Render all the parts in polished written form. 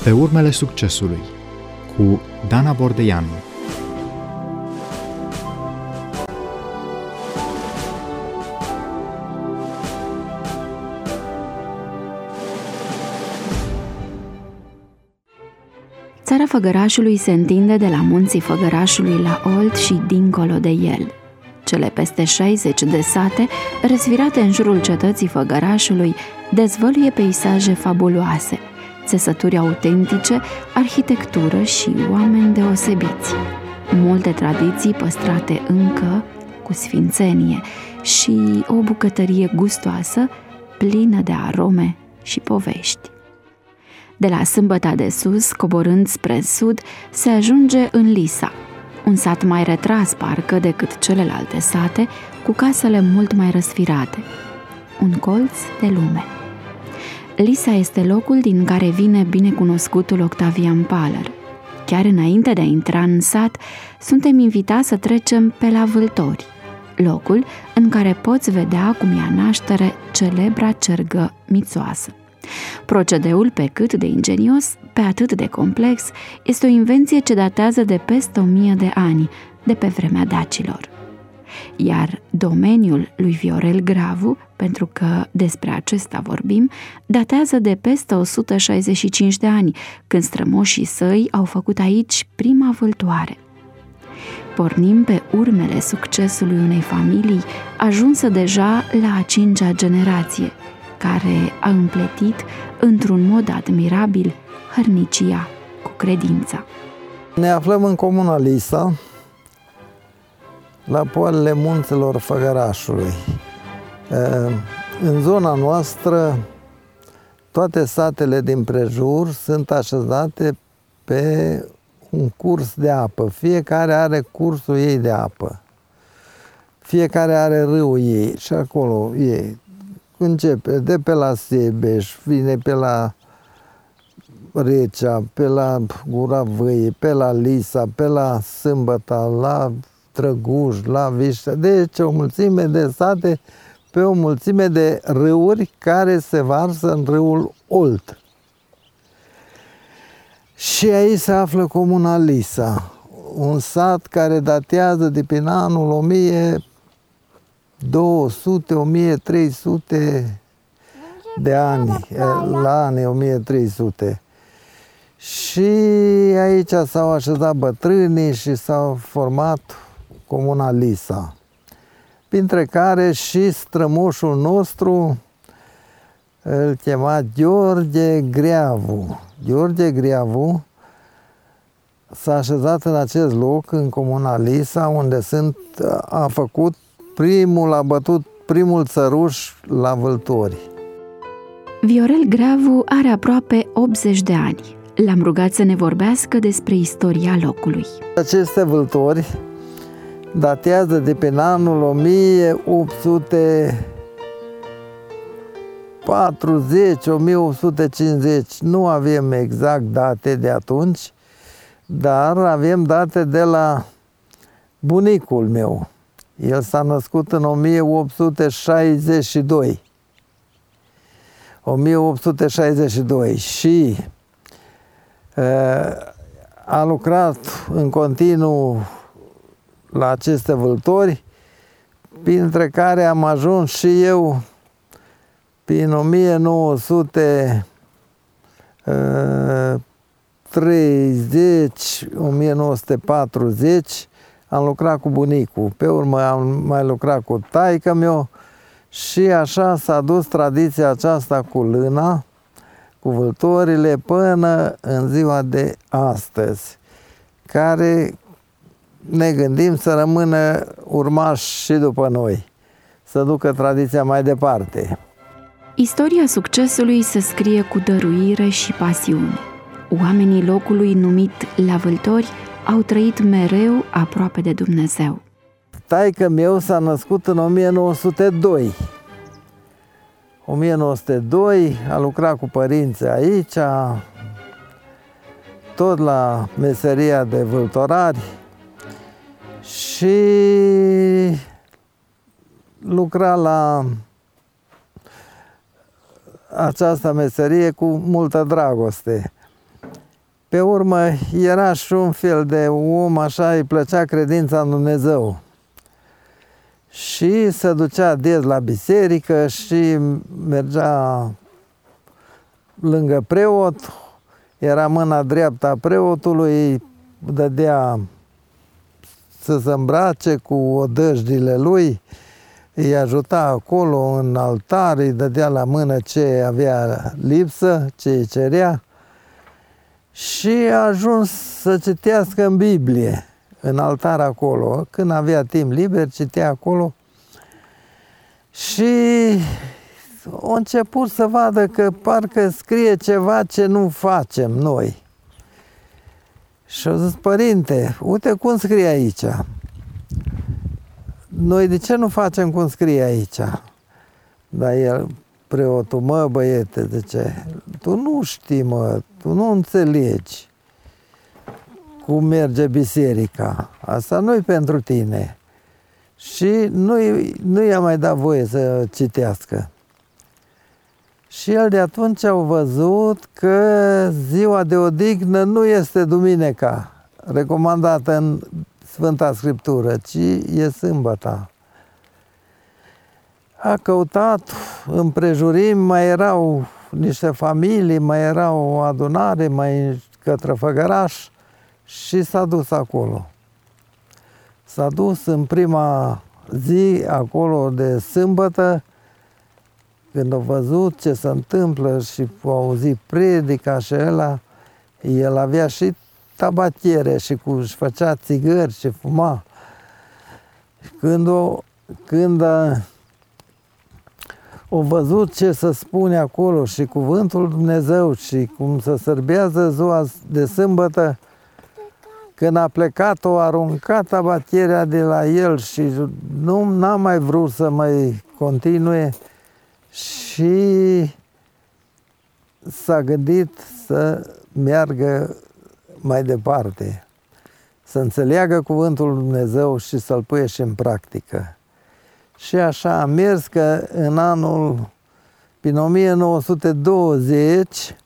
Pe urmele succesului, cu Dana Bordeianu. Țara Făgărașului se întinde de la munții Făgărașului la Olt și dincolo de el. Cele peste 60 de sate, răsfirate în jurul cetății Făgărașului, dezvăluie peisaje fabuloase, țesături autentice, arhitectură și oameni deosebiți. Multe tradiții păstrate încă cu sfințenie și o bucătărie gustoasă, plină de arome și povești. De la Sâmbăta de Sus, coborând spre sud, se ajunge în Lisa, un sat mai retras parcă decât celelalte sate, cu casele mult mai răsfirate. Un colț de lume. Lisa este locul din care vine binecunoscutul Octavian Paler. Chiar înainte de a intra în sat, suntem invitați să trecem pe la Vâltori, locul în care poți vedea cum ia naștere celebra cergă mițoasă. Procedeul, pe cât de ingenios, pe atât de complex, este o invenție ce datează de peste 1000 de ani, de pe vremea dacilor. Iar domeniul lui Viorel Gravu, pentru că despre acesta vorbim, datează de peste 165 de ani, când strămoșii săi au făcut aici prima vâltoare. Pornim pe urmele succesului unei familii ajunsă deja la a 5-a generație, care a împletit într-un mod admirabil hărnicia cu credința. Ne aflăm în comuna Lisa, la poalele munților Făgărașului. În zona noastră, toate satele din prejur sunt așezate pe un curs de apă. Fiecare are cursul ei de apă. Fiecare are râul ei și acolo e. Începe de pe la Sebeș, vine pe la Recea, pe la Gura Văii, pe la Lisa, pe la Sâmbăta, la Drăguș, la Viștea. Deci o mulțime de sate pe o mulțime de râuri care se varsă în râul Olt. Și aici se află comuna Lisa, un sat care datează de prin anul 1200-1300 de ani, la anii 1300. Și aici s-au așezat bătrânii și s-au format comuna Lisa, printre care și strămoșul nostru îl chema Gheorghe Greavu. Gheorghe Greavu s-a așezat în acest loc, în comuna Lisa, unde a bătut primul țăruș la Vâltori. Viorel Gravu are aproape 80 de ani. L-am rugat să ne vorbească despre istoria locului. Aceste vâltori datează de pe anul 1840-1850. Nu avem exact date de atunci, dar avem date de la bunicul meu. El s-a născut în 1862. 1862 și a lucrat în continuu la aceste vâltori, printre care am ajuns și eu prin 1930-1940, am lucrat cu bunicul, pe urmă am mai lucrat cu taică-miu și așa s-a dus tradiția aceasta cu lâna, cu vâltorile, până în ziua de astăzi, care ne gândim să rămână urmași și după noi, să ducă tradiția mai departe. Istoria succesului se scrie cu dăruire și pasiune. Oamenii locului numit la Vâltori au trăit mereu aproape de Dumnezeu. Taică-meu s-a născut în 1902. 1902, a lucrat cu părinții aici, tot la meseria de vâltorari și lucra la această meserie cu multă dragoste. Pe urmă, era și un fel de om, așa, îi plăcea credința în Dumnezeu. Și se ducea des la biserică și mergea lângă preot, era mâna dreaptă a preotului, îi dădea să se îmbrace cu odăjdile lui, îi ajuta acolo în altar, îi dădea la mână ce avea lipsă, ce îi cerea și a ajuns să citească în Biblie, în altar acolo. Când avea timp liber, citea acolo și a început să vadă că parcă scrie ceva ce nu facem noi. Și a zis, părinte, uite cum scrie aici. Noi de ce nu facem cum scrie aici? Dar el, preotul, mă băiete, zice, tu nu știi, mă, tu nu înțelegi cum merge biserica. Asta nu-i pentru tine. Și nu i-a mai dat voie să citească. Și el de atunci au văzut că ziua de odihnă nu este duminica, recomandată în Sfânta Scriptură, ci e sâmbăta. A căutat împrejurim, mai erau niște familii, mai era o adunare mai către Făgăraș și s-a dus acolo. S-a dus în prima zi acolo de sâmbătă, când a văzut ce se întâmplă și a auzit predica și ăla, el avea și tabatiere și își făcea țigări și fuma. Când a văzut ce se spune acolo și cuvântul Dumnezeu și cum se sărbează ziua de sâmbătă, când a plecat, o aruncat tabatierea de la el și n-a mai vrut să mai continue și s-a gândit să meargă mai departe, să înțeleagă cuvântul Dumnezeu și să-l puie și în practică. Și așa a mers că în anul, prin 1920,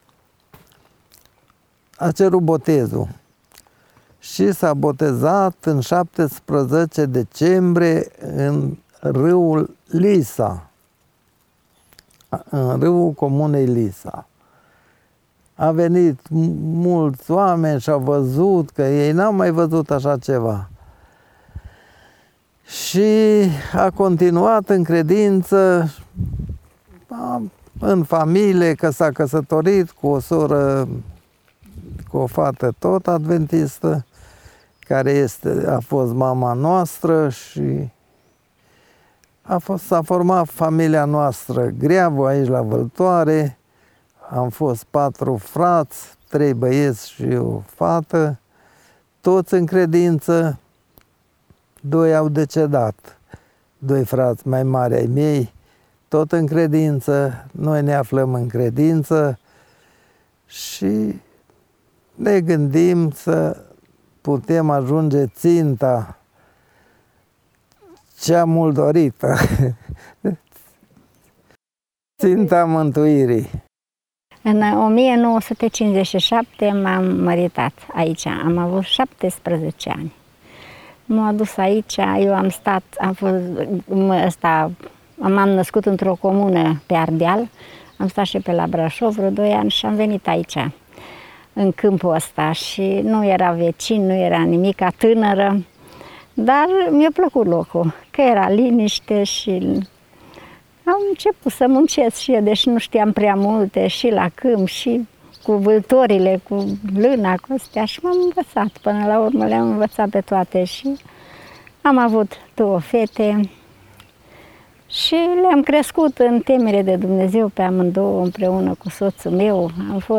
a cerut botezul și s-a botezat în 17 decembrie în râul Lisa, în râul comunei Lisa. A venit mulți oameni și au văzut că ei n-au mai văzut așa ceva. Și a continuat în credință, în familie, că s-a căsătorit cu o soră, cu o fată tot adventistă, care a fost mama noastră și s-a format familia noastră Greavu aici la Vâltoare. Am fost 4 frați, 3 băieți și o fată, toți în credință. 2 au decedat, 2 frați mai mari ai mei, tot în credință. Noi ne aflăm în credință și ne gândim să putem ajunge ținta cea mult dorită, ținta mântuirii. În 1957 m-am măritat aici, am avut 17 ani. M-am adus aici, eu am stat, m-am născut într-o comună pe Ardeal, am stat și pe la Brașov vreo 2 ani și am venit aici, în câmpul ăsta, și nu era vecin, nu era nimica, tânără, dar mi-a plăcut locul, că era liniște și am început să muncesc și eu, deși nu știam prea multe, și la câmp, și cu vâltorile, cu lâna, cu astea, și m-am învățat. Până la urmă le-am învățat pe toate și am avut 2 fete și le-am crescut în temere de Dumnezeu pe amândouă, împreună cu soțul meu.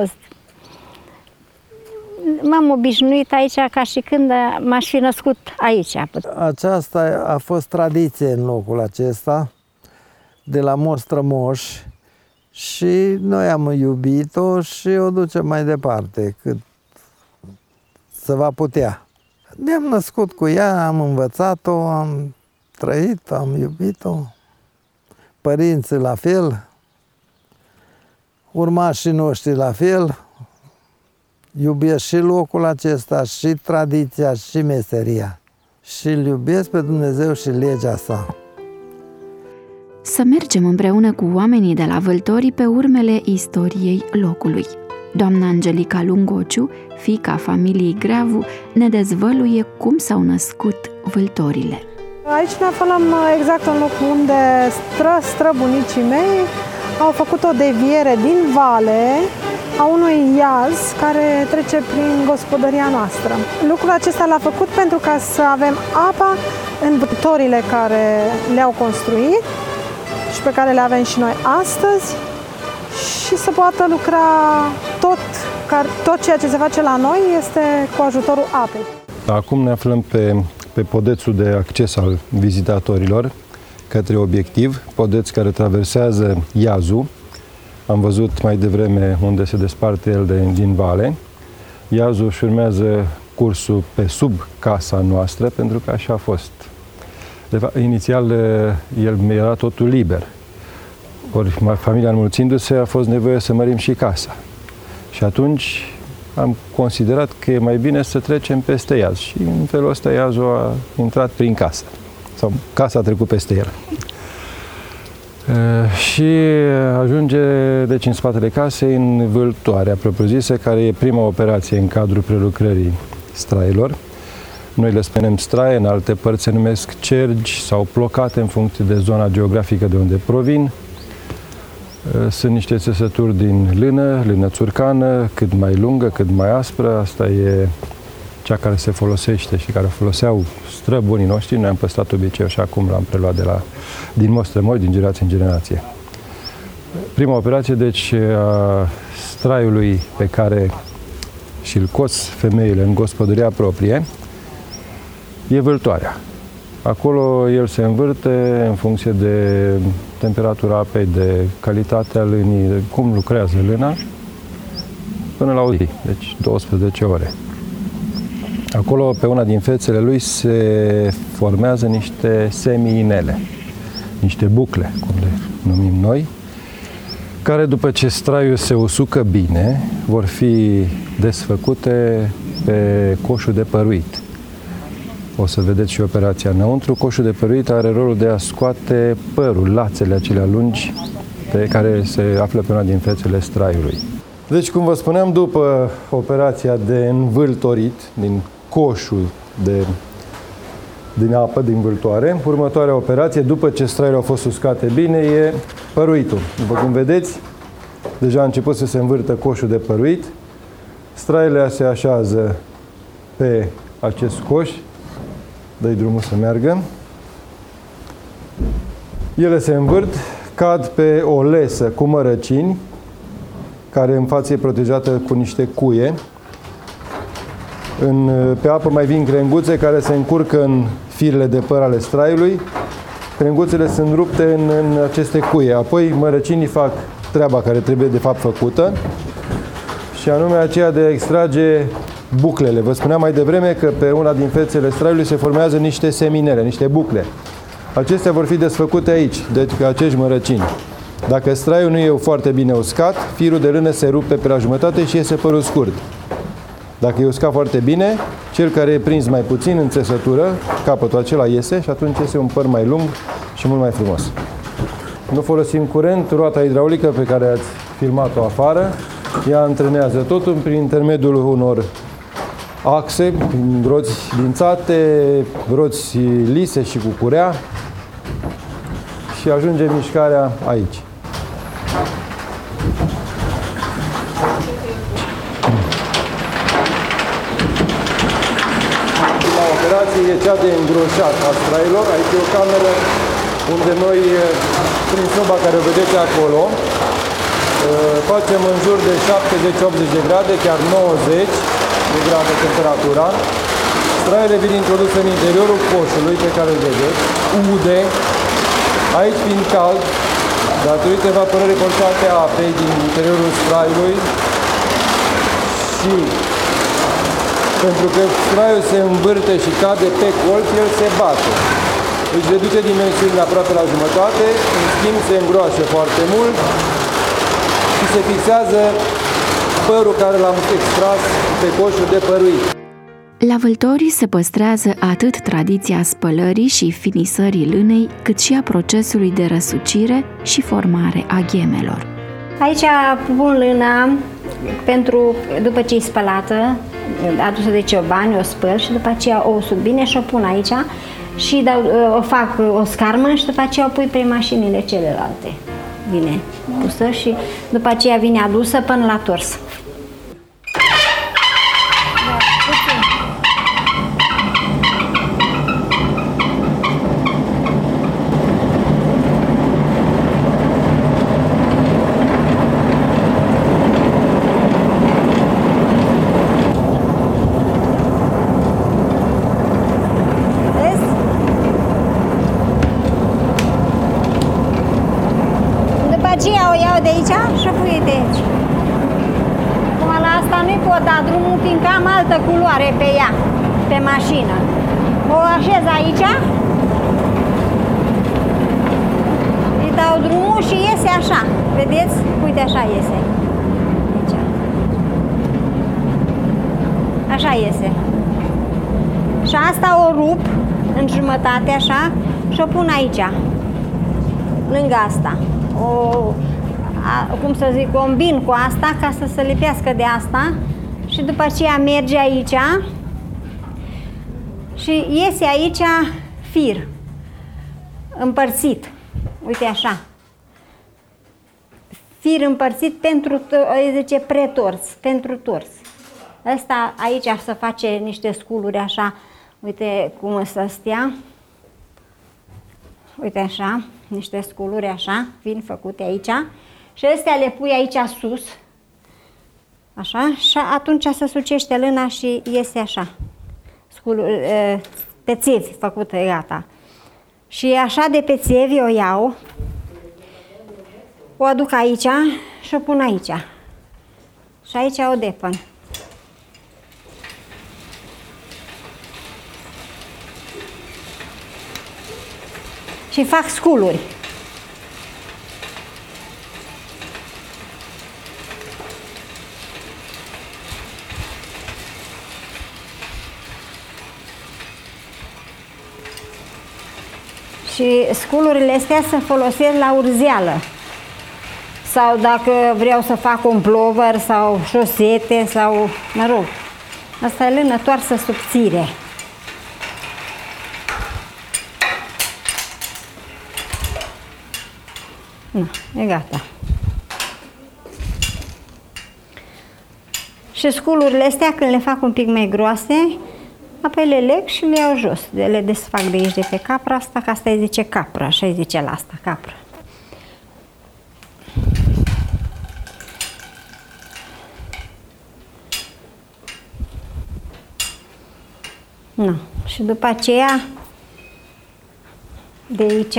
M-am obișnuit aici ca și când m-aș fi născut aici. Aceasta a fost tradiție în locul acesta, de la moș strămoși, și noi am iubit-o și o ducem mai departe cât se va putea. Ne-am născut cu ea, am învățat-o, am trăit, am iubit-o, părinții la fel, urmașii noștri la fel, iubesc și locul acesta, și tradiția, și meseria. Și îl iubesc pe Dumnezeu și legea sa. Să mergem împreună cu oamenii de la Vâltorii pe urmele istoriei locului. Doamna Angelica Lungociu, fiica familiei Greavu, ne dezvăluie cum s-au născut Vâltorile. Aici ne aflăm exact în locul unde străbunicii mei au făcut o deviere din vale a unui iaz care trece prin gospodăria noastră. Lucrul acesta l-a făcut pentru ca să avem apa în vâltorile care le-au construit și pe care le avem și noi astăzi și să poată lucra tot ceea ce se face la noi este cu ajutorul apei. Acum ne aflăm pe podețul de acces al vizitatorilor către obiectiv, podeț care traversează iazul. Am văzut mai devreme unde se desparte el din vale. Iazul își urmează cursul pe sub casa noastră, pentru că așa a fost. De fapt, inițial, el era totul liber. Ori familia înmulțindu-se, a fost nevoie să mărim și casa. Și atunci am considerat că e mai bine să trecem peste iaz. Și în felul ăsta iazul a intrat prin casă. Sau casa a trecut peste el. Și ajunge, deci, în spatele casei, în vâltoarea propriu-zisă, care e prima operație în cadrul prelucrării strailor. Noi le spunem straie, în alte părți se numesc cergi sau plocate în funcție de zona geografică de unde provin. Sunt niște țesături din lână țurcană, cât mai lungă, cât mai aspră. Asta e cea care se folosește și care foloseau străbunii noștri. Noi am păstrat obiceiul și acum l-am preluat din mostrămori, din generație în generație. Prima operație, deci, a straiului pe care și-l cos femeile în gospodăria proprie, e vâltoarea. Acolo el se învârte în funcție de temperatura apei, de calitatea lânii, de cum lucrează lâna, până la o zi, deci 12 ore. Acolo, pe una din fețele lui, se formează niște semi-inele, niște bucle, cum le numim noi, care, după ce straiul se usucă bine, vor fi desfăcute pe coșul de păruit. O să vedeți și operația înăuntru. Coșul de păruit are rolul de a scoate părul, lațele acelea lungi pe care se află pe una din fețele straiului. Deci, cum vă spuneam, după operația de învâltorit din coșul din apă, din vâltoare, următoarea operație, după ce straiile au fost uscate bine, e păruitul. După cum vedeți, deja a început să se învârtă coșul de păruit. Straiile se așează pe acest coș. Dă-i drumul să meargă. Ele se învârt, cad pe o lesă cu mărăcini, care în față e protejată cu niște cuie. Pe apă mai vin crenguțe care se încurcă în firele de păr ale straiului. Crenguțele sunt rupte în aceste cuie. Apoi mărăcinii fac treaba care trebuie de fapt făcută, și anume aceea de a extrage buclele. Vă spuneam mai devreme că pe una din fețele straiului se formează niște seminele, niște bucle. Acestea vor fi desfăcute aici, deci pe acești mărăcini. Dacă straiul nu e foarte bine uscat, firul de lână se rupe pe la jumătate și iese părul scurt. Dacă e uscat foarte bine, cel care e prins mai puțin în țesătură, capătul acela iese și atunci iese un păr mai lung și mult mai frumos. Nu folosim curent, roata hidraulică pe care ați filmat-o afară, ea antrenează totul prin intermediul unor axe, roți dințate, roți lise și cu curea, și ajunge mișcarea aici. Prima operație e cea de îngroșat a strailor. Aici e o cameră unde noi, prin soba care o vedeți acolo, facem în jur de 70-80 de grade, chiar 90 de grade temperatura. Straiile vin introduse în interiorul coșului pe care îl vedeți, ude, aici fiind cald, datorită evaporării forțate a apei din interiorul straiului, și pentru că straiul se învârte și cade pe colț, el se bate. Își reduce dimensiunile aproape la jumătate, în schimb se îngroașă foarte mult și se fixează părul care l-am extras pe coșul de păruit. La Vâltori se păstrează atât tradiția spălării și finisării lânei, cât și a procesului de răsucire și formare a ghemelor. Aici pun lâna după ce e spălată, adusă de ciobani, o spăl și după aceea o usut bine și o pun aici și o fac o scarmă și după aceea o pui pe mașinile celelalte. Bine pusă și după aceea vine adusă până la tors. De aici și o pui de aici. Acum la asta nu-i pot da drumul, fiindcă am altă culoare pe ea, pe mașină. O așez aici, îi dau drumul și iese așa. Vedeți? Uite, așa iese. Aici. Așa iese. Și asta o rup în jumătate așa și o pun aici, lângă asta. Cum să zic, combin cu asta ca să se lipească de asta și după aceea merge aici și iese aici fir împărțit, uite așa, fir împărțit pentru, îi zice pretors, pentru tors. Asta aici se face niște sculuri așa, uite cum să stea, uite așa, niște sculuri așa, fin făcute aici. Și astea le pui aici sus, așa, și atunci se sucește lâna și iese așa, pețevi făcute, gata. Și așa de pețevi o iau, o aduc aici și o pun aici. Și aici o depăn. Și fac sculuri. Și sculurile astea se folosesc la urzeală. Sau dacă vreau să fac un plover sau șosete sau, mă rog, asta e lână toarsă subțire. E gata. Și sculurile astea, când le fac un pic mai groase, apoi le leg și le iau jos. Le desfac de aici, de pe capra asta, că asta îi zice capră, așa îi zice la asta, capră. No. Și după aceea, de aici,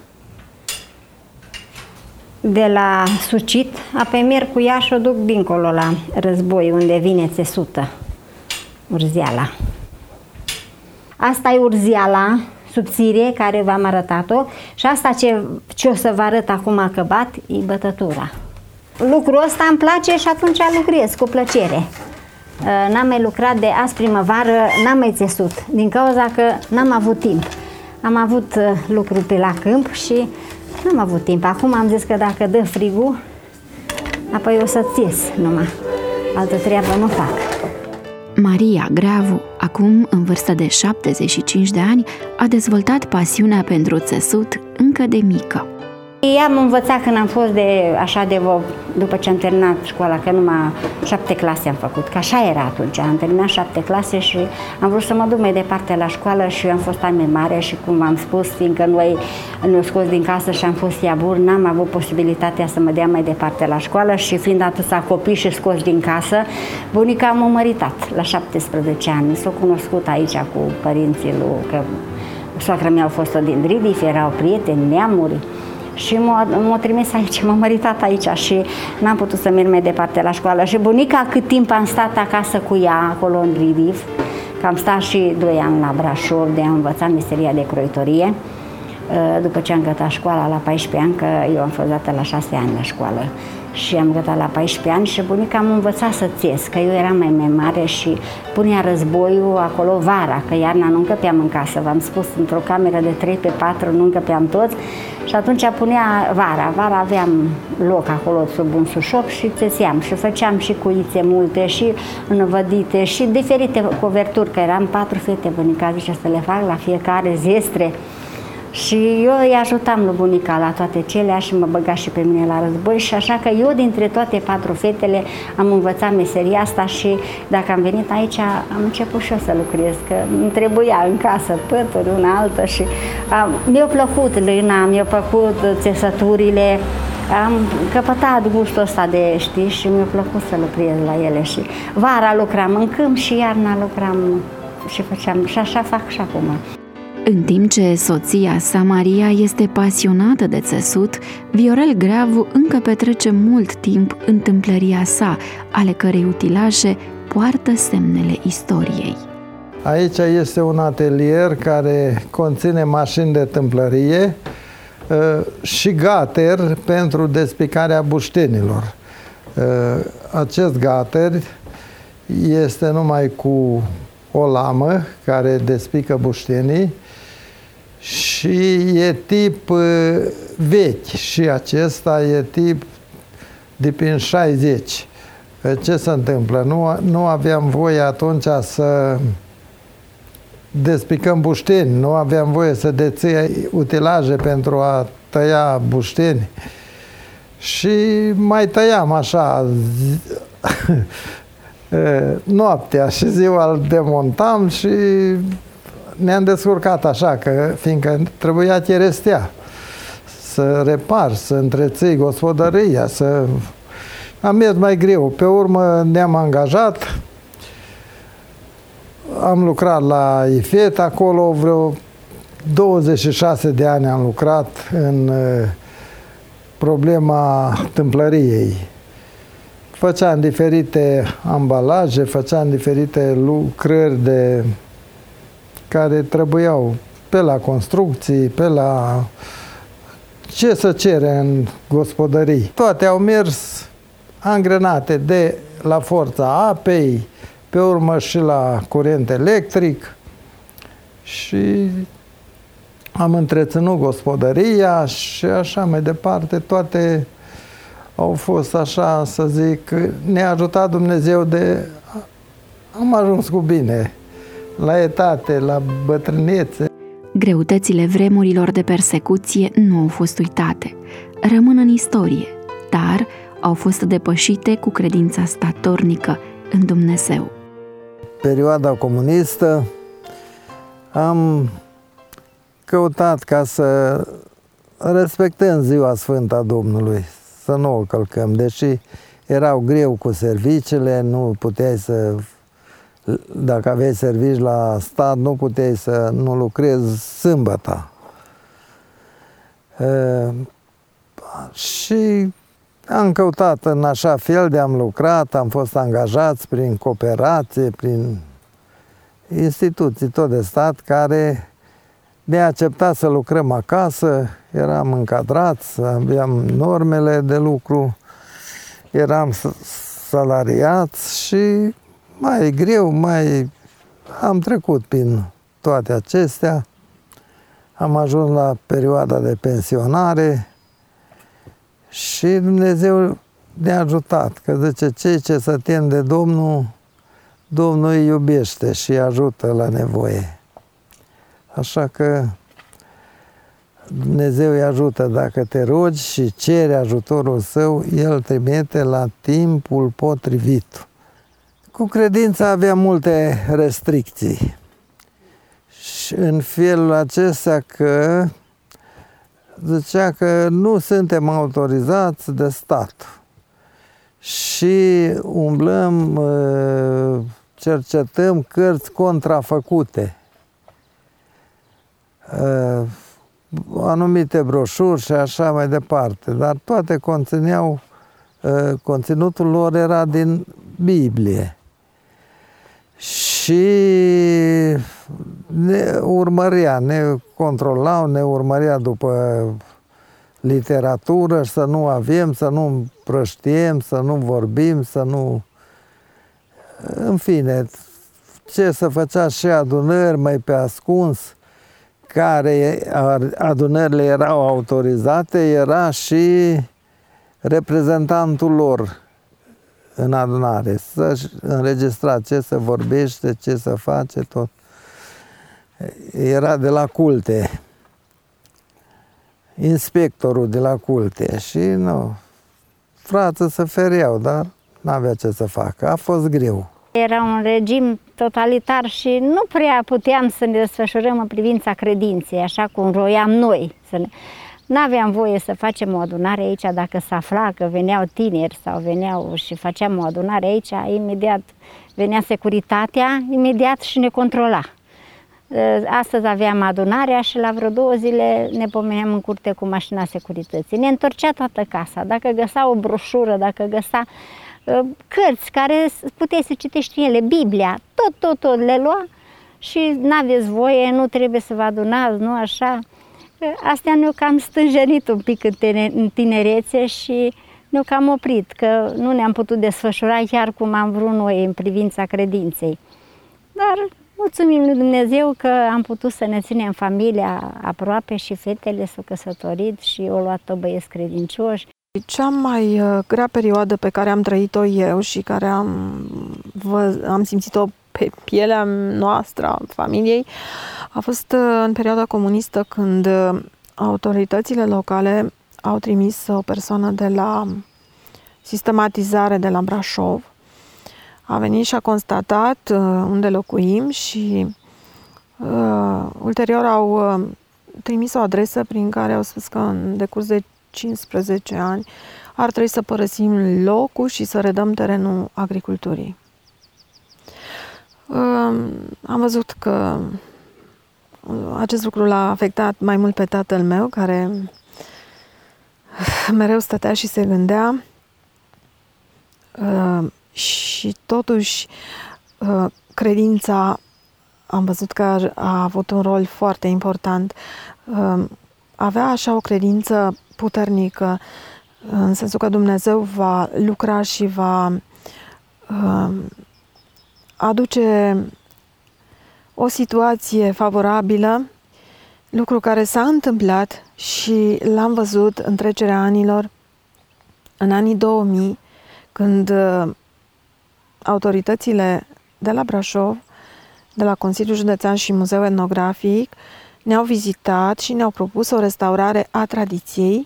de la sucit, apoi merg cu ea și o duc dincolo la Război, unde vine țesută, urzeala. Asta e urzeala subțire, care v-am arătat-o, și asta ce o să vă arăt acum că bat, e bătătura. Lucrul ăsta îmi place și atunci lucrez cu plăcere. N-am mai lucrat de azi primăvară, n-am mai țesut, din cauza că n-am avut timp. Am avut lucru pe la câmp și n-am avut timp. Acum am zis că dacă dă frigul, apoi o să țes numai. Altă treabă nu fac. Maria Gravu, acum în vârstă de 75 de ani, a dezvoltat pasiunea pentru țesut încă de mică. Am învățat când am fost după ce am terminat școala, că numai 7 clase am făcut, că așa era atunci. Am terminat 7 clase și am vrut să mă duc mai departe la școală și am fost mai mare și, cum am spus, fiindcă noi ne-au scos din casă și am fost iabur, n-am avut posibilitatea să mă dea mai departe la școală și, fiind atâția copii și scoși din casă, bunica m-a măritat la 17 ani. S-a cunoscut aici cu părinții lui, că soacra mea a fost-o din Ridif, erau prieteni, neamuri. Și m-a trimis aici, m-a măritat aici și n-am putut să merg mai departe la școală. Și bunica, cât timp am stat acasă cu ea, acolo în Ridif, că am stat și 2 ani la Brașov, de am învățat meseria de croitorie, după ce am gătat școala la 14 ani, că eu am fost dată la 6 ani la școală. și am gătat la 14 ani și bunica m-a învățat să țes, că eu eram mai mare și punea războiul acolo vara, că iarna nu încăpeam în casă, v-am spus, într-o cameră de 3x4 nu încăpeam toți și atunci punea vara aveam loc acolo sub un sușop și țeseam și făceam și cuițe multe și învădite și diferite coverturi, că eram 4 fete, bunica zice să le fac la fiecare zestre. Și eu îi ajutam lui bunica la toate celea și mă băga și pe mine la război și așa că eu dintre toate 4 fetele am învățat meseria asta și dacă am venit aici am început și eu să lucrez, că îmi trebuia în casă pături, una altă și mi-a plăcut lâna, mi-a plăcut țesăturile, am căpătat gustul ăsta de știi și mi-a plăcut să lucrez la ele și vara lucram în câmp și iarna lucram și făceam și așa fac și acum. În timp ce soția sa, Maria, este pasionată de țesut, Viorel Greavu încă petrece mult timp în tâmplăria sa, ale cărei utilaje poartă semnele istoriei. Aici este un atelier care conține mașini de tâmplărie și gater pentru despicarea buștenilor. Acest gater este numai cu o lamă care despică buștenii și e tip vechi și acesta e tip de prin 60. Ce se întâmplă? Nu aveam voie atunci să despicăm bușteni, nu aveam voie să deții utilaje pentru a tăia bușteni și mai tăiam așa noaptea și ziua îl demontam și ne-am descurcat așa, că fiindcă trebuia cherestea, să repar, să întreții gospodăria, să... Am mers mai greu. Pe urmă ne-am angajat, am lucrat la IFET, acolo vreo 26 de ani am lucrat în problema tâmplăriei. Făceam diferite ambalaje, făceam diferite lucrări care trebuiau pe la construcții, pe la ce să cere în gospodării. Toate au mers angrenate de la forța apei, pe urmă și la curent electric și am întreținut gospodăria și așa mai departe. Toate au fost așa, să zic, ne-a ajutat Dumnezeu am ajuns cu bine la etate, la bătrânețe. Greutățile vremurilor de persecuție nu au fost uitate. Rămân în istorie, dar au fost depășite cu credința statornică în Dumnezeu. Perioada comunistă am căutat ca să respectăm ziua Sfântă a Domnului, să nu o călcăm, deși erau greu cu serviciile, nu puteai să... Dacă aveai servici la stat, nu puteai să nu lucrezi sâmbătă. Și am căutat în așa fel de am lucrat, am fost angajați prin cooperație, prin instituții tot de stat care ne-a acceptat să lucrăm acasă, eram încadrați, aveam normele de lucru, eram salariați și mai greu, am trecut prin toate acestea. Am ajuns la perioada de pensionare și Dumnezeu ne-a ajutat, că zice, cei ce se tem de Domnul, Domnul îi iubește și îi ajută la nevoie. Așa că Dumnezeu îi ajută dacă te rogi și ceri ajutorul Său, El trimite la timpul potrivit. Cu credința aveam multe restricții și în felul acesta că zicea că nu suntem autorizați de stat și umblăm, cercetăm cărți contrafăcute, anumite broșuri și așa mai departe, dar toate conținutul lor era din Biblie. Și ne urmărea, ne controlau, ne urmărea după literatură, să nu avem, să nu împrăștiem, să nu vorbim, să nu... În fine, ce să făcea și adunări mai pe ascuns, care adunările erau autorizate, era și reprezentantul lor în adunare, să-și înregistra ce se vorbește, ce se face, tot. Era de la culte, inspectorul de la culte și nu, frații se fereau, dar n-avea ce să facă, a fost greu. Era un regim totalitar și nu prea puteam să ne desfășurăm în privința credinței, așa cum vroiam noi. N-aveam voie să facem o adunare aici dacă se afla că veneau tineri sau veneau și făceam o adunare aici, imediat venea securitatea, imediat și ne controla. Astăzi aveam adunarea și la vreo 2 zile ne pomeneam în curte cu mașina securității. Ne întorcea toată casa, dacă găsa o broșură, dacă găsa cărți care puteai să citești ele, Biblia, tot le lua și n-aveți voie, nu trebuie să vă adunați, nu așa. Astea ne-au cam stânjenit un pic în tinerețe și ne-au cam oprit, că nu ne-am putut desfășura chiar cum am vrut noi în privința credinței. Dar mulțumim lui Dumnezeu că am putut să ne ținem familia aproape și fetele s-au căsătorit și au luat băieți credincioși. Cea mai grea perioadă pe care am trăit-o eu și care am simțit-o pe pielea noastră, a familiei, a fost în perioada comunistă, când autoritățile locale au trimis o persoană de la sistematizare de la Brașov. A venit și a constatat unde locuim și ulterior au trimis o adresă prin care au spus că în decurs de 15 ani ar trebui să părăsim locul și să redăm terenul agriculturii. Am văzut că acest lucru l-a afectat mai mult pe tatăl meu, care mereu stătea și se gândea și totuși credința, am văzut că a avut un rol foarte important. Avea așa o credință puternică, în sensul că Dumnezeu va lucra și va aduce o situație favorabilă, lucru care s-a întâmplat și l-am văzut în trecerea anilor, în anii 2000, când autoritățile de la Brașov, de la Consiliul Județean și Muzeul Etnografic, ne-au vizitat și ne-au propus o restaurare a tradiției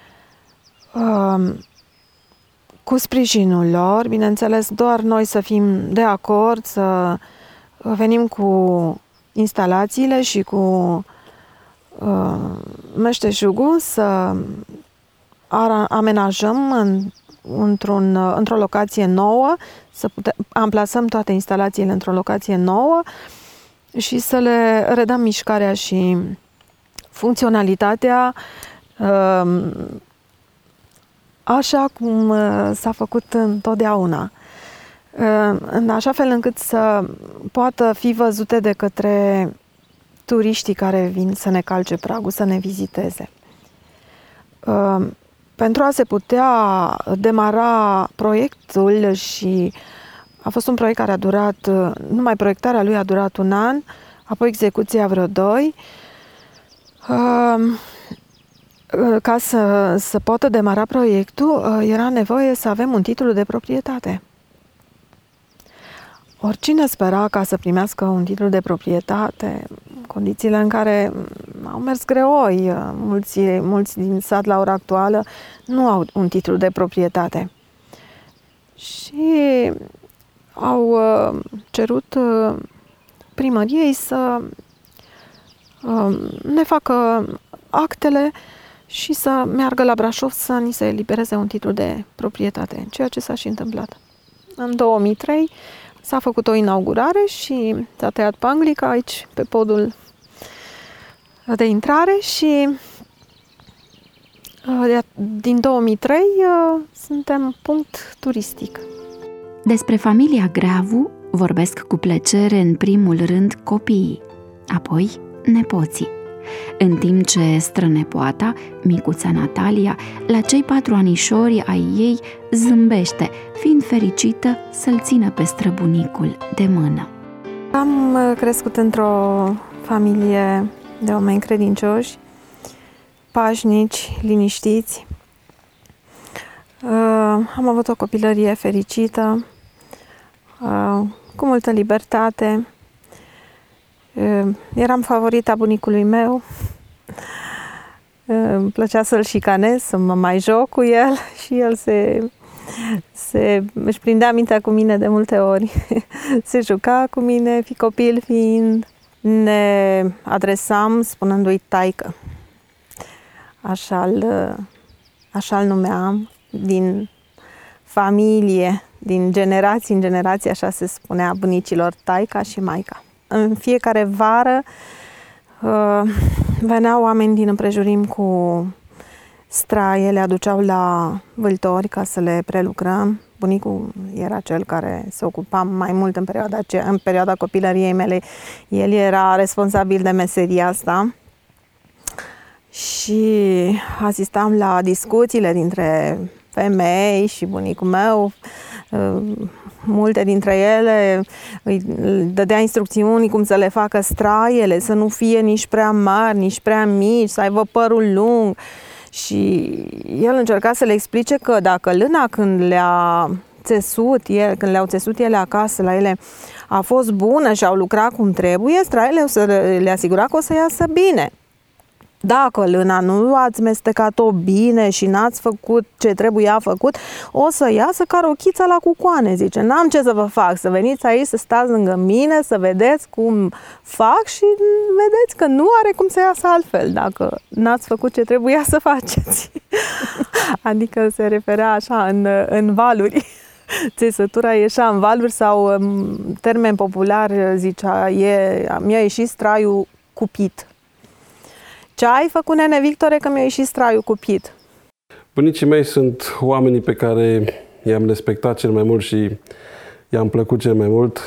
cu sprijinul lor, bineînțeles, doar noi să fim de acord, să venim cu instalațiile și cu meșteșugul, să amenajăm într-o locație nouă, să amplasăm toate instalațiile într-o locație nouă și să le redăm mișcarea și funcționalitatea așa cum s-a făcut întotdeauna, în așa fel încât să poată fi văzute de către turiștii care vin să ne calce pragul, să ne viziteze. Pentru a se putea demara proiectul, și a fost un proiect care a durat, numai proiectarea lui a durat 1 an, apoi execuția vreo 2, ca să poată demara proiectul, era nevoie să avem un titlu de proprietate. Oricine spera ca să primească un titlu de proprietate, condițiile în care au mers greoi, mulți din sat la ora actuală nu au un titlu de proprietate. Și au cerut primăriei să ne facă actele și să meargă la Brașov să ni se elibereze un titlu de proprietate, ceea ce s-a și întâmplat. În 2003 s-a făcut o inaugurare și s-a tăiat panglica aici, pe podul de intrare și din 2003 suntem punct turistic. Despre familia Greavu vorbesc cu plăcere în primul rând copiii, apoi nepoții. în timp ce strănepoata, micuța Natalia, la cei 4 anișori ai ei zâmbește, fiind fericită să-l țină pe străbunicul de mână. Am crescut într-o familie de oameni credincioși, pașnici, liniștiți. Am avut o copilărie fericită, cu multă libertate. Eram favorita bunicului meu. Îmi plăcea să-l șicanez, să mă mai joc cu el și el își prindea mintea cu mine de multe ori. Se juca cu mine, copil fiind. Ne adresam spunându-i taică. Așa-l numeam, din familie, din generație în generație, așa se spunea bunicilor, taica și maica. În fiecare vară veneau oameni din împrejurim cu straie, le aduceau la vâltori ca să le prelucrăm. Bunicul era cel care se ocupa mai mult în perioada copilăriei mele. El era responsabil de meseria asta și asistam la discuțiile dintre femei și bunicul meu. Multe dintre ele îi dădea instrucțiuni cum să le facă straiele, să nu fie nici prea mari, nici prea mici, să aibă părul lung. Și el încerca să le explice că dacă lâna când le-au țesut ele acasă la ele a fost bună și au lucrat cum trebuie, straiele le asigura că o să iasă bine. Dacă lâna nu ați mestecat-o bine și n-ați făcut ce trebuia făcut, o să iasă ca rochița la cucoane, zice. N-am ce să vă fac, să veniți aici, să stați lângă mine, să vedeți cum fac și vedeți că nu are cum să iasă altfel dacă n-ați făcut ce trebuia să faceți. Adică se referea așa în valuri. Țesătura ieșea în valuri sau, în termen popular, zicea, mi-a ieșit straiul cupit. Ce ai făcut, nene Victore, că mi-a ieșit straiul cupit? Bunicii mei sunt oamenii pe care i-am respectat cel mai mult și i-am plăcut cel mai mult.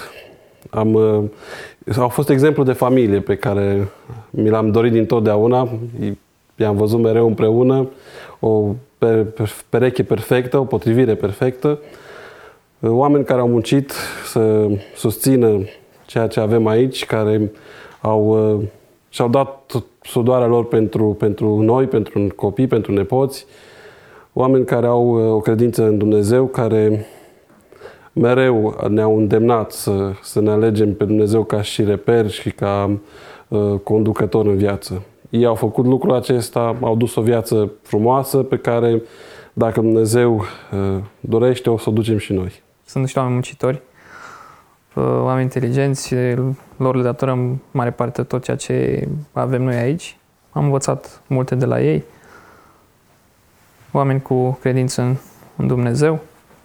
Au fost exemplu de familie pe care mi l-am dorit dintotdeauna. I-am văzut mereu împreună, o pereche perfectă, o potrivire perfectă. Oameni care au muncit să susțină ceea ce avem aici, care și-au dat sudoarea lor pentru noi, pentru copii, pentru nepoți. Oameni care au o credință în Dumnezeu, care mereu ne-au îndemnat să ne alegem pe Dumnezeu ca și reper și ca conducător în viață. Ei au făcut lucrul acesta, au dus o viață frumoasă pe care, dacă Dumnezeu dorește, o să o ducem și noi. Sunt niște oameni muncitori, oameni inteligenți, lor le datorăm mare parte tot ceea ce avem noi aici. Am învățat multe de la ei, oameni cu credință în Dumnezeu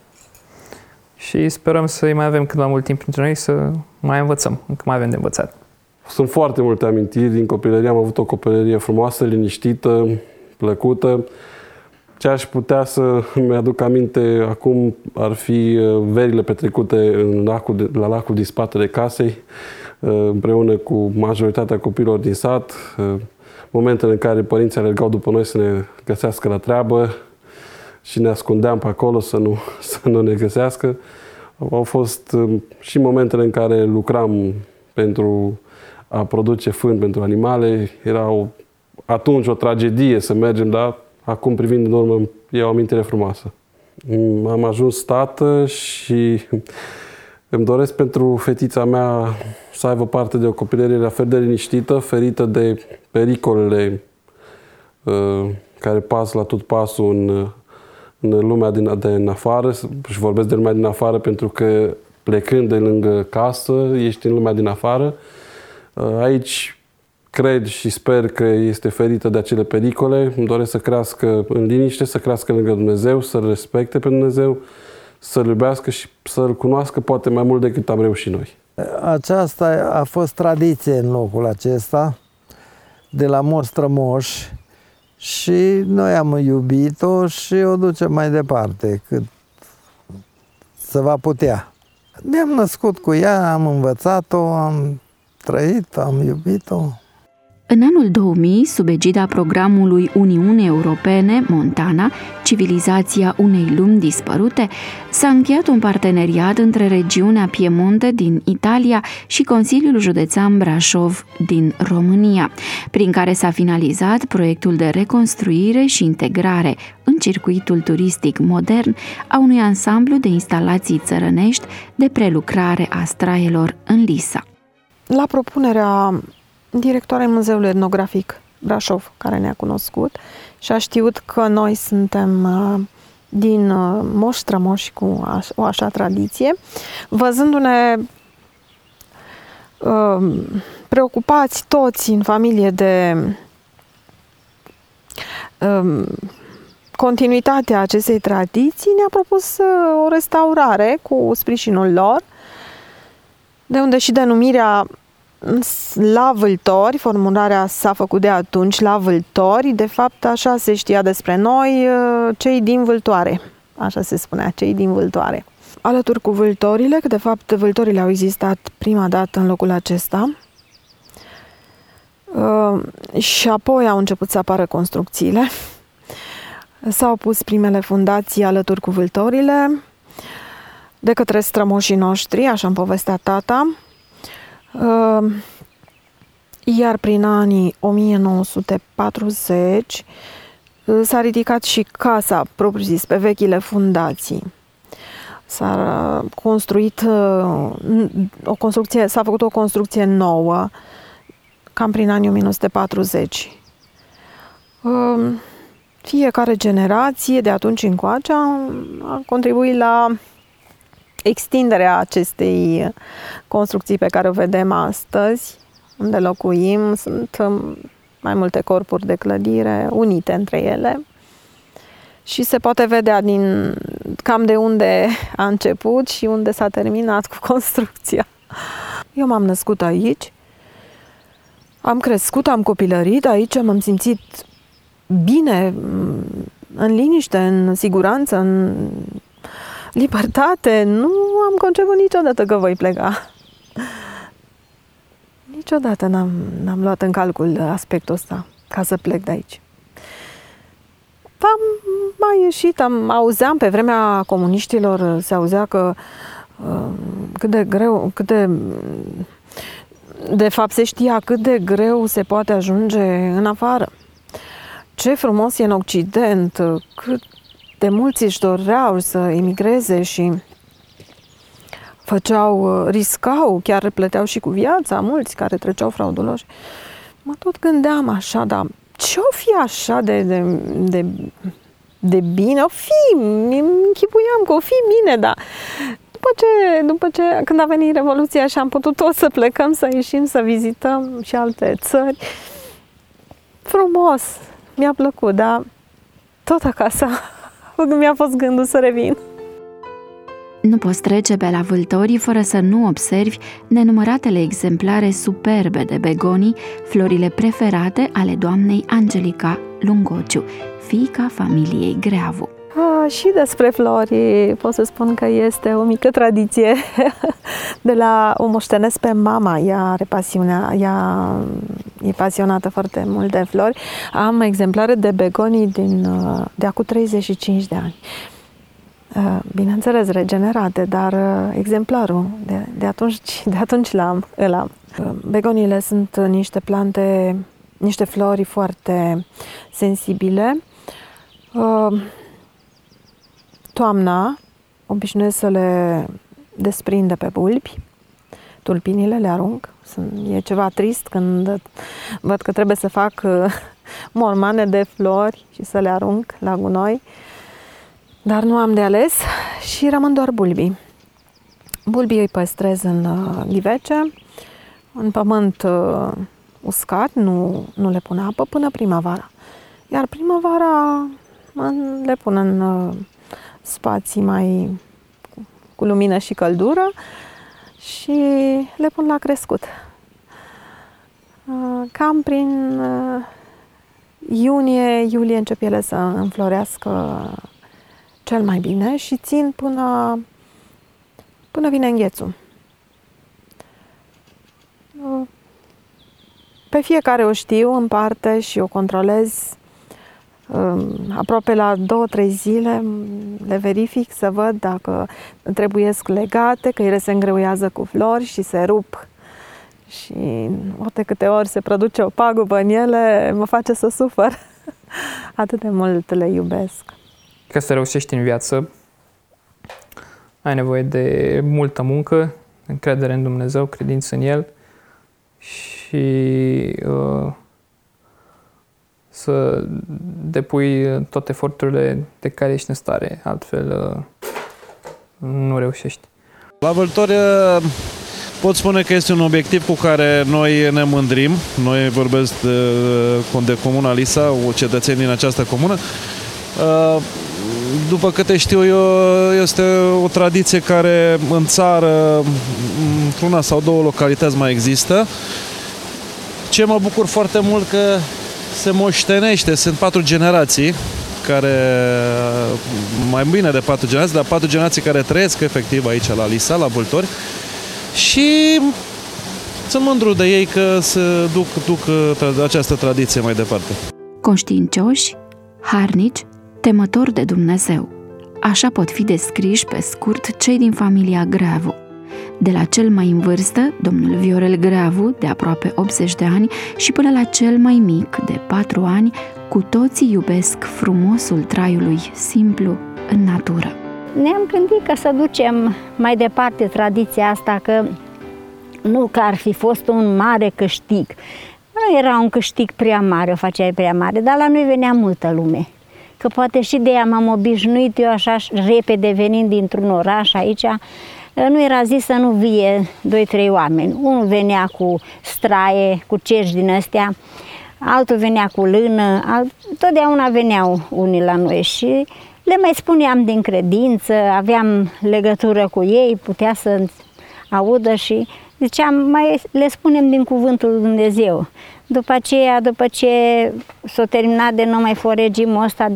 și sperăm să-i mai avem cât mai mult timp printre noi să mai învățăm, încă mai avem de învățat. Sunt foarte multe amintiri din copilărie, am avut o copilărie frumoasă, liniștită, plăcută. Ce aș putea să mi-aduc aminte acum ar fi verile petrecute la lacul din spatele casei, împreună cu majoritatea copiilor din sat, momentele în care părinții alergau după noi să ne găsească la treabă și ne ascundeam pe acolo să nu ne găsească. Au fost și momentele în care lucram pentru a produce fân pentru animale. Era atunci o tragedie să mergem, dar acum, privind în urmă, e o amintire frumoasă. Am ajuns tată și îmi doresc pentru fetița mea să aibă parte de o copilărie la fel de liniștită, ferită de pericolele care pasă la tot pasul în lumea din afară. Și vorbesc de lumea din afară pentru că plecând de lângă casă, ești în lumea din afară. Aici cred și sper că este ferită de acele pericole. Îmi doresc să crească în liniște, să crească lângă Dumnezeu, să-L respecte pe Dumnezeu, să-L iubească și să-L cunoască poate mai mult decât am reușit noi. Aceasta a fost tradiție în locul acesta, de la moși strămoși, și noi am iubit-o și o ducem mai departe cât se va putea. Ne-am născut cu ea, am învățat-o, am trăit, am iubit-o. În anul 2000, sub egida programului Uniunii Europene Montana, Civilizația unei lumi dispărute, s-a încheiat un parteneriat între regiunea Piemonte din Italia și Consiliul Județean Brașov din România, prin care s-a finalizat proiectul de reconstruire și integrare în circuitul turistic modern a unui ansamblu de instalații țărănești de prelucrare a straielor în Lisa. La propunerea directoarei Muzeului Etnografic Brașov, care ne-a cunoscut și a știut că noi suntem din moși strămoși cu o așa tradiție, văzându-ne preocupați toți în familie de continuitatea acestei tradiții, ne-a propus o restaurare cu sprijinul lor, de unde și denumirea La Vâltori, formularea s-a făcut de atunci, La Vâltori, de fapt așa se știa despre noi, cei din Vâltoare, așa se spunea, cei din Vâltoare. Alături cu vâltorile, că de fapt vâltorile au existat prima dată în locul acesta, și apoi au început să apară construcțiile. S-au pus primele fundații alături cu vâltorile de către strămoșii noștri, așa îmi povestea tata, iar prin anii 1940 s-a ridicat și casa, propriu-zis, pe vechile fundații. S-a construit s-a făcut o construcție nouă, cam prin anii 1940. Fiecare generație de atunci încoace a contribuit la extinderea acestei construcții pe care o vedem astăzi, unde locuim. Sunt mai multe corpuri de clădire unite între ele și se poate vedea cam de unde a început și unde s-a terminat cu construcția. Eu m-am născut aici, am crescut, am copilărit aici, m-am simțit bine, în liniște, în siguranță, în libertate. Nu am conceput niciodată că voi pleca. Niciodată n-am luat în calcul aspectul ăsta ca să plec de aici. Am mai ieșit, auzeam pe vremea comuniștilor, se auzea că cât de greu, de fapt se știa cât de greu se poate ajunge în afară. Ce frumos e în Occident, cât de mulți își doreau să emigreze și riscau, chiar plăteau și cu viața, mulți care treceau frauduloși. Mă tot gândeam așa, dar ce-o fi așa de bine? O fi, îmi închipuiam că o fi bine, dar după ce când a venit Revoluția și am putut toți să plecăm, să ieșim, să vizităm și alte țări, frumos, mi-a plăcut, dar tot acasă mi-a fost gândul să revin. Nu poți trece pe la Vâltorii fără să nu observi nenumăratele exemplare superbe de begonii, florile preferate ale doamnei Angelica Lungociu, fiica familiei Greavu. Și despre flori pot să spun că este o mică tradiție o moștenesc pe mama, ea are pasiunea, e pasionată foarte mult de flori. Am exemplare de begonii de acum 35 de ani. Bineînțeles regenerate, dar exemplarul de atunci îl am. Begoniile sunt niște plante, niște flori foarte sensibile. Toamna obișnuiesc să le desprinde pe bulbi, tulpinile le arunc. E ceva trist când văd că trebuie să fac mormane de flori și să le arunc la gunoi, dar nu am de ales și rămân doar bulbii. Bulbii îi păstrez în ghivece, în pământ uscat, nu le pun apă până primăvara. Iar primăvara le pun în spații mai cu lumină și căldură și le pun la crescut. Cam prin iulie încep ele să înflorească cel mai bine și țin până vine înghețul. Pe fiecare o știu în parte și o controlez. Aproape la 2-3 zile le verific să văd dacă trebuiesc legate, că ele se îngreuiază cu flori și se rup. Și ori de câte ori se produce o pagubă în ele, mă face să sufăr. Atât de mult le iubesc. Ca să reușești în viață, ai nevoie de multă muncă, încredere în Dumnezeu, credință în El și să depui toate eforturile de care ești în stare, altfel nu reușești. La Vâltori pot spune că este un obiectiv cu care noi ne mândrim. Noi vorbesc de Comuna Lisa, o cetățeni din această comună. După câte știu eu, este o tradiție care în țară, într-una sau două localități mai există. Ce mă bucur foarte mult că se moștenește, sunt 4 generații mai bine de 4 generații, dar 4 generații care trăiesc efectiv aici la Lisa, la Vâltori. Și sunt mândru de ei că se duc această tradiție mai departe. Conștiincioși, harnici, temători de Dumnezeu. Așa pot fi descriși pe scurt cei din familia Greavu. De la cel mai în vârstă, domnul Viorel Greavu, de aproape 80 de ani, și până la cel mai mic, de 4 ani, cu toții iubesc frumosul traiului simplu în natură. Ne-am gândit că să ducem mai departe tradiția asta, că nu că ar fi fost un mare câștig. Nu era un câștig prea mare, o faceai prea mare, dar la noi venea multă lume. Că poate și de ea m-am obișnuit eu așa repede venind dintr-un oraș aici. Nu era zis să nu vie 2-3 oameni. Unul venea cu straie, cu cerci din astea, altul venea cu lână, totdeauna veneau unii la noi și le mai spuneam din credință, aveam legătură cu ei, putea să audă și ziceam, mai le spunem din cuvântul lui Dumnezeu. După aceea, după ce s-a terminat de numai foregimul ăsta,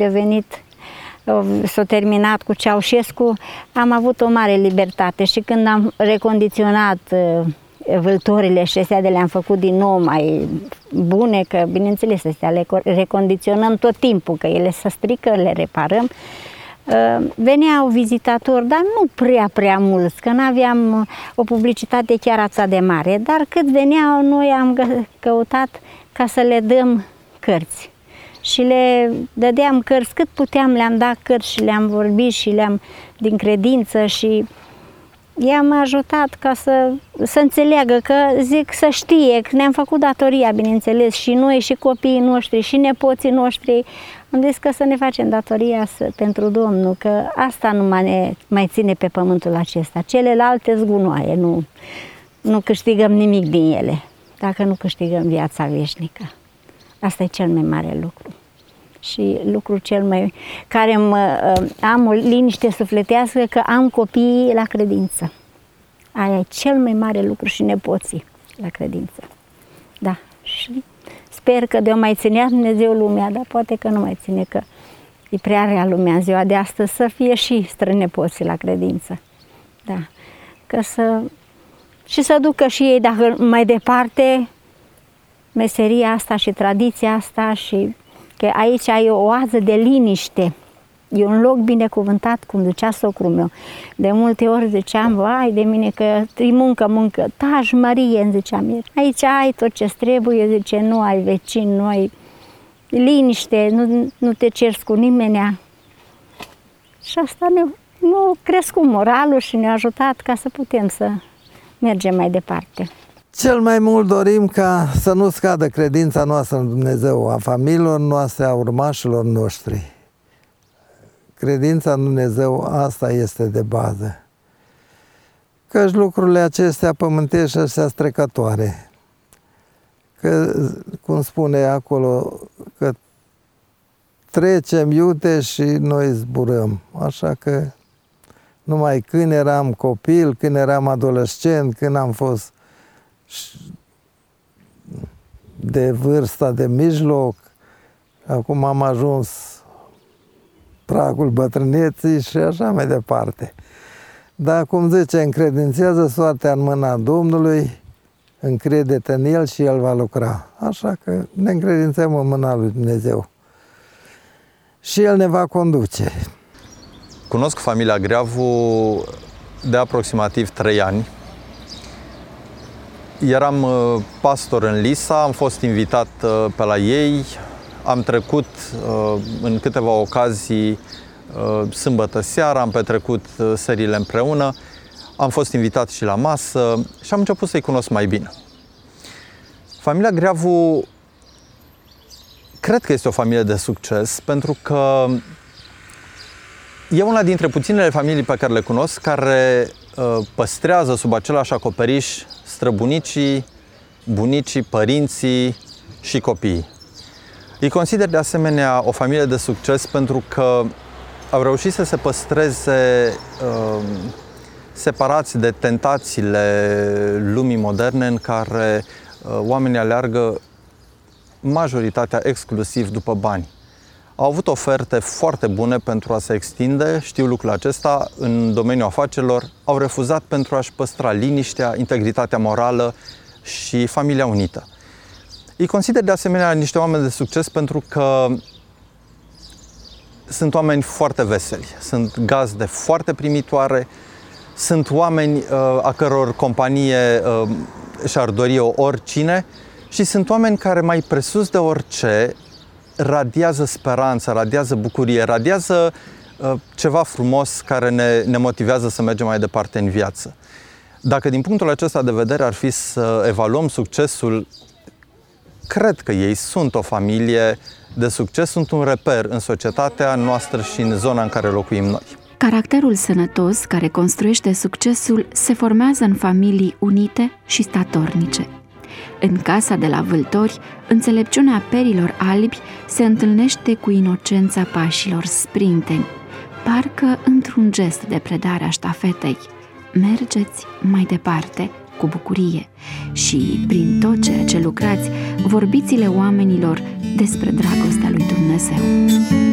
s-a terminat cu Ceaușescu, am avut o mare libertate și când am recondiționat vâltorile și astea le-am făcut din nou mai bune, că bineînțeles astea le recondiționăm tot timpul, că ele se strică, le reparăm. Veneau vizitatori, dar nu prea mulți, că nu aveam o publicitate chiar atât de mare, dar cât veneau, noi am căutat ca să le dăm cărți. Și le dădeam cărți, cât puteam le-am dat cărți și le-am vorbit și le-am din credință și i-am ajutat ca să înțeleagă, că zic să știe, că ne-am făcut datoria, bineînțeles, și noi, și copiii noștri, și nepoții noștri. Am zis că să ne facem datoria pentru Domnul, că asta nu mai ține pe pământul acesta. Celelalte zgunoaie, nu câștigăm nimic din ele, dacă nu câștigăm viața veșnică. Asta e cel mai mare lucru. Și lucrul cel mai care am o liniște sufletească, că am copiii la credință. Aia e cel mai mare lucru, și nepoții la credință. Da, și sper că de-o mai ținea Dumnezeu lumea, dar poate că nu mai ține, că e prea rea lumea în ziua de astăzi, să fie și strănepoții la credință. Da, și să ducă și ei, dacă mai departe, meseria asta și tradiția asta, și că aici ai o oază de liniște. E un loc binecuvântat, cum zicea socrul meu. De multe ori ziceam, vai de mine că e muncă, taci Marie, îmi ziceam eu. Aici ai tot ce trebuie, zice, nu ai vecini, nu ai liniște, nu te ceri cu nimenea. Și asta ne-a crescut moralul și ne-a ajutat ca să putem să mergem mai departe. Cel mai mult dorim ca să nu scadă credința noastră în Dumnezeu, a familiilor noastre, a urmașilor noștri. Credința în Dumnezeu, asta este de bază. Căci lucrurile acestea pământești, astea strecătoare. Că, cum spune acolo, că trecem iute și noi zburăm. Așa că numai când eram copil, când eram adolescent, când am fost de vârsta de mijloc, acum am ajuns pragul bătrâneții și așa mai departe. Dar, cum zice, încredințează soartea în mâna Domnului încrede-te în El și El va lucra. Așa că ne încredințăm în mâna lui Dumnezeu. Și El ne va conduce. Cunosc familia Greavu de aproximativ 3 ani. Eram pastor în Lisa, am fost invitat pe la ei, am trecut în câteva ocazii sâmbătă seara, am petrecut serile împreună, am fost invitat și la masă și am început să-i cunosc mai bine. Familia Greavu cred că este o familie de succes pentru că e una dintre puținele familii pe care le cunosc care păstrează sub același acoperiș străbunicii, bunicii, părinții și copiii. Îi consider de asemenea o familie de succes pentru că au reușit să se păstreze separați de tentațiile lumii moderne în care oamenii aleargă majoritatea exclusiv după bani. Au avut oferte foarte bune pentru a se extinde, știu lucrul acesta, în domeniul afacerilor, au refuzat pentru a-și păstra liniștea, integritatea morală și familia unită. Îi consider de asemenea niște oameni de succes pentru că sunt oameni foarte veseli, sunt gazde foarte primitoare, sunt oameni a căror companie și-ar dori oricine și sunt oameni care mai presus de orice radiază speranță, radiază bucurie, radiază ceva frumos care ne motivează să mergem mai departe în viață. Dacă din punctul acesta de vedere ar fi să evaluăm succesul, cred că ei sunt o familie de succes, sunt un reper în societatea noastră și în zona în care locuim noi. Caracterul sănătos care construiește succesul se formează în familii unite și statornice. În casa de la Vâltori, înțelepciunea perilor albi se întâlnește cu inocența pașilor sprinteni, parcă într-un gest de predare a ștafetei. Mergeți mai departe, cu bucurie, și prin tot ceea ce lucrați, vorbiți-le oamenilor despre dragostea lui Dumnezeu.